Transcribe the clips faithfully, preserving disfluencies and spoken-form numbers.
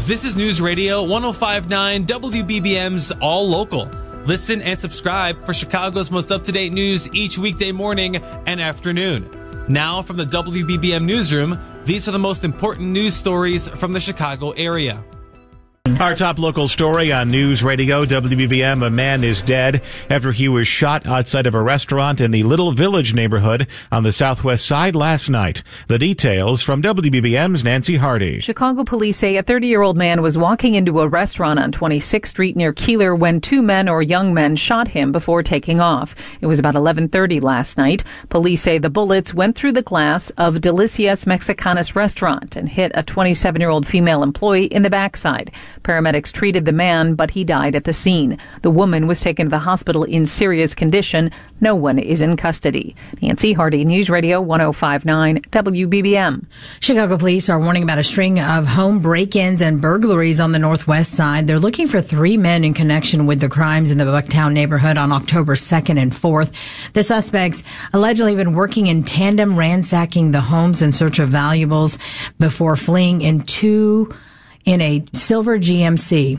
This is News Radio one oh five point nine W B B M's All Local. Listen and subscribe for Chicago's most up-to-date news each weekday morning and afternoon. Now from the W B B M Newsroom, these are the most important news stories from the Chicago area. Our top local story on News Radio W B B M, a man is dead after he was shot outside of a restaurant in the Little Village neighborhood on the southwest side last night. The details from W B B M's Nancy Hardy. Chicago police say a thirty-year-old man was walking into a restaurant on twenty-sixth Street near Keeler when two men or young men shot him before taking off. It was about eleven thirty last night. Police say the bullets went through the glass of Delicias Mexicanas restaurant and hit a twenty-seven-year-old female employee in the backside. Paramedics treated the man, but he died at the scene. The woman was taken to the hospital in serious condition. No one is in custody. Nancy Hardy, News Radio one oh five point nine W B B M. Chicago police are warning about a string of home break-ins and burglaries on the northwest side. They're looking for three men in connection with the crimes in the Bucktown neighborhood on October second and fourth. The suspects allegedly have been working in tandem, ransacking the homes in search of valuables before fleeing in two in a silver G M C.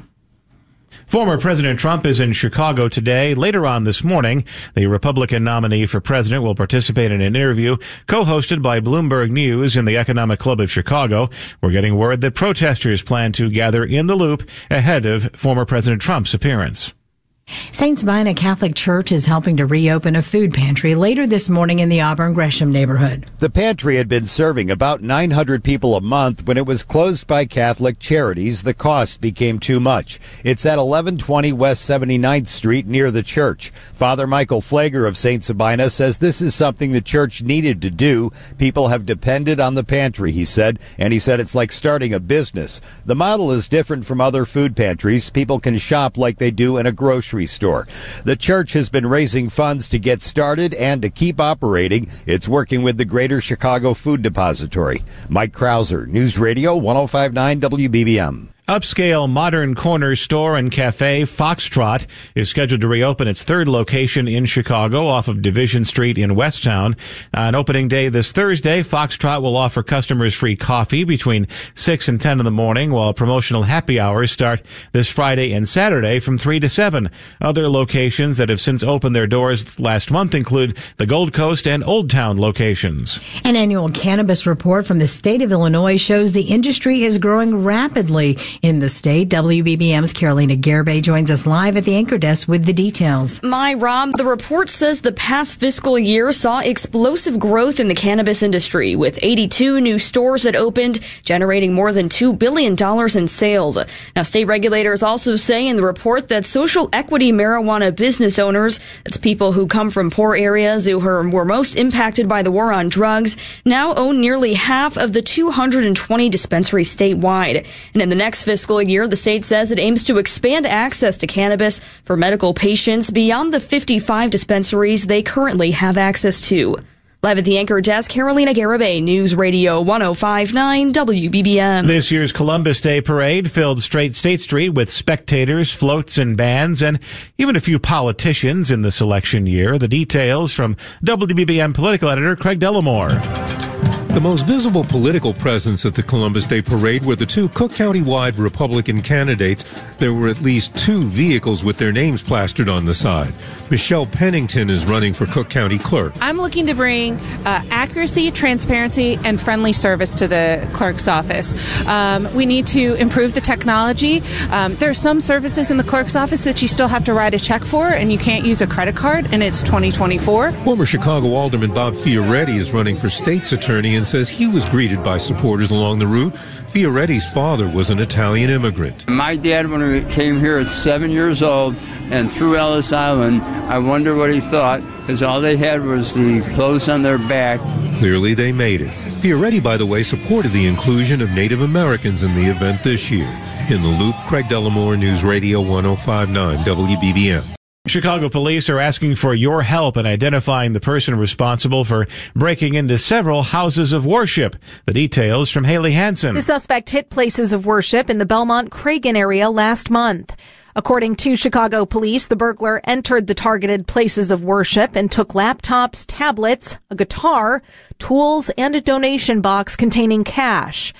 Former President Trump is in Chicago today. Later on this morning, the Republican nominee for president will participate in an interview co-hosted by Bloomberg News in the Economic Club of Chicago. We're getting word that protesters plan to gather in the Loop ahead of former President Trump's appearance. Saint Sabina Catholic Church is helping to reopen a food pantry later this morning in the Auburn Gresham neighborhood. The pantry had been serving about nine hundred people a month. When it was closed by Catholic Charities, the cost became too much. It's at eleven twenty West seventy-ninth Street near the church. Father Michael Flager of Saint Sabina says this is something the church needed to do. People have depended on the pantry, he said, and he said it's like starting a business. The model is different from other food pantries. People can shop like they do in a grocery store. The church has been raising funds to get started and to keep operating. It's working with the Greater Chicago Food Depository. Mike Krauser, News Radio one oh five point nine W B B M. Upscale modern corner store and cafe Foxtrot is scheduled to reopen its third location in Chicago off of Division Street in Westtown. On opening day this Thursday, Foxtrot will offer customers free coffee between six and ten in the morning, while promotional happy hours start this Friday and Saturday from three to seven. Other locations that have since opened their doors last month include the Gold Coast and Old Town locations. An annual cannabis report from the state of Illinois shows the industry is growing rapidly in the state. W B B M's Carolina Garibay joins us live at the anchor desk with the details. My Rob, the report says the past fiscal year saw explosive growth in the cannabis industry, with eighty-two new stores that opened, generating more than two billion dollars in sales. Now, state regulators also say in the report that social equity marijuana business owners, that's people who come from poor areas who were most impacted by the war on drugs, now own nearly half of the two hundred twenty dispensaries statewide. And in the next fiscal year, the state says it aims to expand access to cannabis for medical patients beyond the fifty-five dispensaries they currently have access to. Live at the anchor desk, Carolina Garibay, News Radio one oh five point nine W B B M. This year's Columbus Day Parade filled Straight State Street with spectators, floats, and bands, and even a few politicians in the selection year. The details from W B B M political editor Craig Dellamore. The most visible political presence at the Columbus Day Parade were the two Cook County-wide Republican candidates. There were at least two vehicles with their names plastered on the side. Michelle Pennington is running for Cook County Clerk. I'm looking to bring uh, accuracy, transparency, and friendly service to the clerk's office. Um, we need to improve the technology. Um, there are some services in the clerk's office that you still have to write a check for, and you can't use a credit card, and it's twenty twenty-four. Former Chicago Alderman Bob Fioretti is running for state's attorney and says he was greeted by supporters along the route. Fioretti's father was an Italian immigrant. My dad, when he came here at seven years old and through Ellis Island, I wonder what he thought, because all they had was the clothes on their back. Clearly they made it. Fioretti, by the way, supported the inclusion of Native Americans in the event this year. In the Loop, Craig Dellamore, News Radio one oh five point nine W B B M. Chicago police are asking for your help in identifying the person responsible for breaking into several houses of worship. The details from Haley Hansen. The suspect hit places of worship in the Belmont-Cragen area last month. According to Chicago police, the burglar entered the targeted places of worship and took laptops, tablets, a guitar, tools, and a donation box containing cash.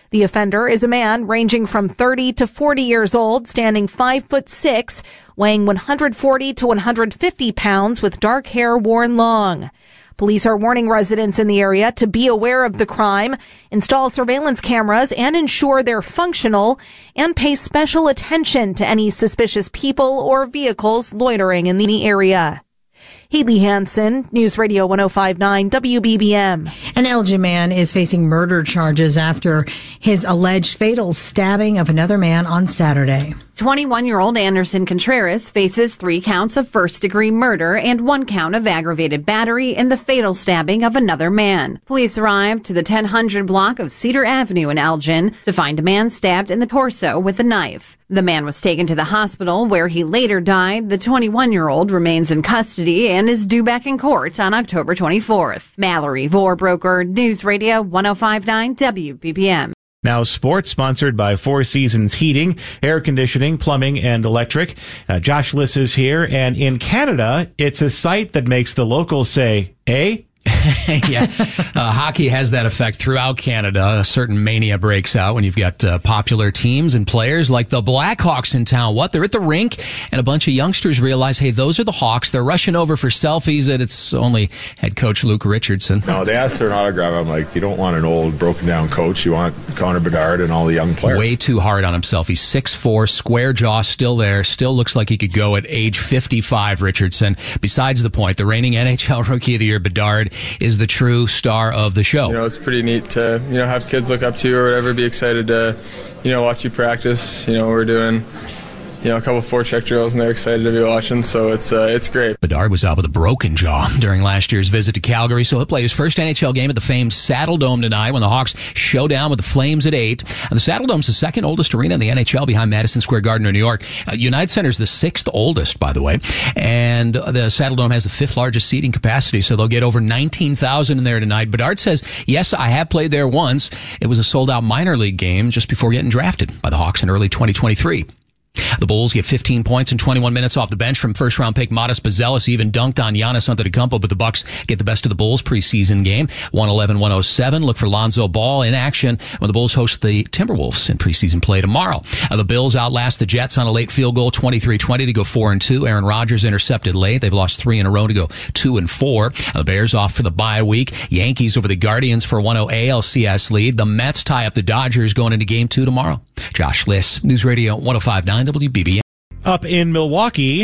The offender is a man ranging from thirty to forty years old, standing five foot six, weighing one hundred forty to one hundred fifty pounds with dark hair worn long. Police are warning residents in the area to be aware of the crime, install surveillance cameras and ensure they're functional, and pay special attention to any suspicious people or vehicles loitering in the area. Haley Hansen, News Radio one oh five point nine W B B M. An Elgin man is facing murder charges after his alleged fatal stabbing of another man on Saturday. twenty-one-year-old Anderson Contreras faces three counts of first-degree murder and one count of aggravated battery in the fatal stabbing of another man. Police arrived to the ten hundred block of Cedar Avenue in Elgin to find a man stabbed in the torso with a knife. The man was taken to the hospital where he later died. The twenty-one-year-old remains in custody and is due back in court on October twenty-fourth. Mallory Vorbroker, News Radio one oh five point nine W B B M. Now sports, sponsored by Four Seasons Heating, Air Conditioning, Plumbing, and Electric. Uh, Josh Liss is here, and in Canada, it's a sight that makes the locals say, eh? yeah, uh, hockey has that effect throughout Canada. A certain mania breaks out when you've got uh, popular teams and players like the Blackhawks in town. What? They're at the rink, and a bunch of youngsters realize, hey, those are the Hawks. They're rushing over for selfies, and it's only head coach Luke Richardson. No, they asked for an autograph. I'm like, you don't want an old, broken-down coach. You want Connor Bedard and all the young players. Way too hard on himself. He's six foot four, square jaw, still there. Still looks like he could go at age fifty-five, Richardson. Besides the point, the reigning N H L Rookie of the Year, Bedard, is the true star of the show. You know, it's pretty neat to, you know, have kids look up to you or whatever, be excited to, you know, watch you practice. You know, we're doing, you know, a couple forecheck drills and they're excited to be watching, so it's uh, it's great. Bedard was out with a broken jaw during last year's visit to Calgary, so he'll play his first N H L game at the famed Saddle Dome tonight when the Hawks show down with the Flames at eight. Uh, the Saddle Dome's the second oldest arena in the N H L behind Madison Square Garden in New York. Uh, United Center's the sixth oldest, by the way, and the Saddle Dome has the fifth largest seating capacity, so they'll get over nineteen thousand in there tonight. Bedard says, yes, I have played there once. It was a sold-out minor league game just before getting drafted by the Hawks in early twenty twenty-three. The Bulls get fifteen points in twenty-one minutes off the bench from first-round pick Modest Bazelis. Even dunked on Giannis Antetokounmpo, but the Bucks get the best of the Bulls preseason game, one eleven to one oh seven. Look for Lonzo Ball in action when the Bulls host the Timberwolves in preseason play tomorrow. Uh, the Bills outlast the Jets on a late field goal, twenty-three twenty to go four and two. Aaron Rodgers intercepted late. They've lost three in a row to go two and four. Uh, the Bears off for the bye week. Yankees over the Guardians for a one oh A L C S lead. The Mets tie up the Dodgers going into game two tomorrow. Josh Liss, News Radio one oh five point nine W B B M. Up in Milwaukee,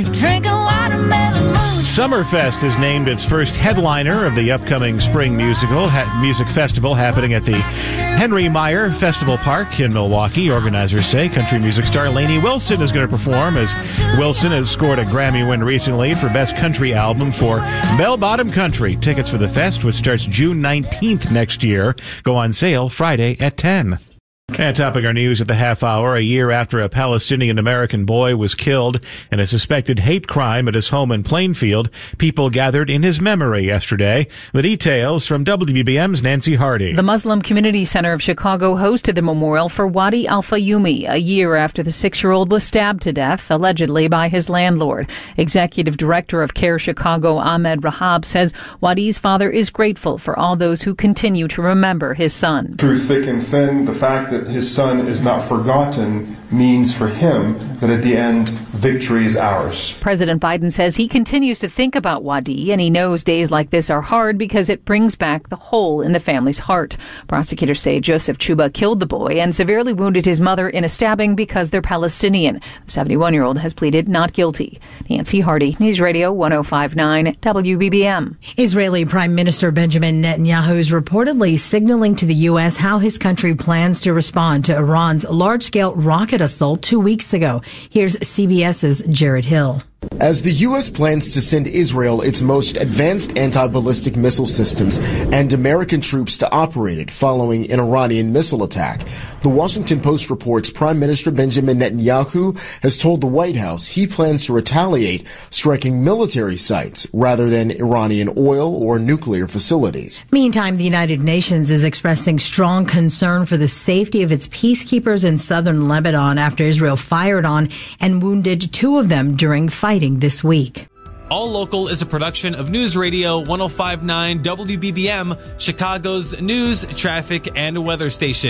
Summerfest has named its first headliner of the upcoming spring musical ha- music festival happening at the Henry Meyer Festival Park in Milwaukee. Organizers say country music star Lainey Wilson is going to perform, as Wilson has scored a Grammy win recently for Best Country Album for Bell Bottom Country. Tickets for the fest, which starts June nineteenth next year, go on sale Friday at ten. And topping our news at the half hour, a year after a Palestinian-American boy was killed in a suspected hate crime at his home in Plainfield, people gathered in his memory yesterday. The details from W B B M's Nancy Hardy. The Muslim Community Center of Chicago hosted the memorial for Wadi Al-Fayumi a year after the six-year-old was stabbed to death, allegedly by his landlord. Executive Director of CARE Chicago, Ahmed Rahab, says Wadi's father is grateful for all those who continue to remember his son. Through thick and thin, the fact that his son is not forgotten means for him that at the end, victory is ours. President Biden says he continues to think about Wadi, and he knows days like this are hard because it brings back the hole in the family's heart. Prosecutors say Joseph Chuba killed the boy and severely wounded his mother in a stabbing because they're Palestinian. The seventy-one-year-old has pleaded not guilty. Nancy Hardy, News Radio one oh five point nine W B B M. Israeli Prime Minister Benjamin Netanyahu is reportedly signaling to the U S how his country plans to respond to Iran's large-scale rocket assault two weeks ago. Here's C B S's Jared Hill. As the U S plans to send Israel its most advanced anti-ballistic missile systems and American troops to operate it following an Iranian missile attack, the Washington Post reports Prime Minister Benjamin Netanyahu has told the White House he plans to retaliate, striking military sites rather than Iranian oil or nuclear facilities. Meantime, the United Nations is expressing strong concern for the safety of its peacekeepers in southern Lebanon after Israel fired on and wounded two of them during fighting this week. All Local is a production of News Radio one oh five point nine W B B M, Chicago's news, traffic, and weather station.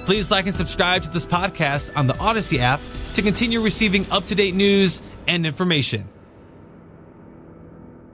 Please like and subscribe to this podcast on the Odyssey app to continue receiving up-to-date news and information.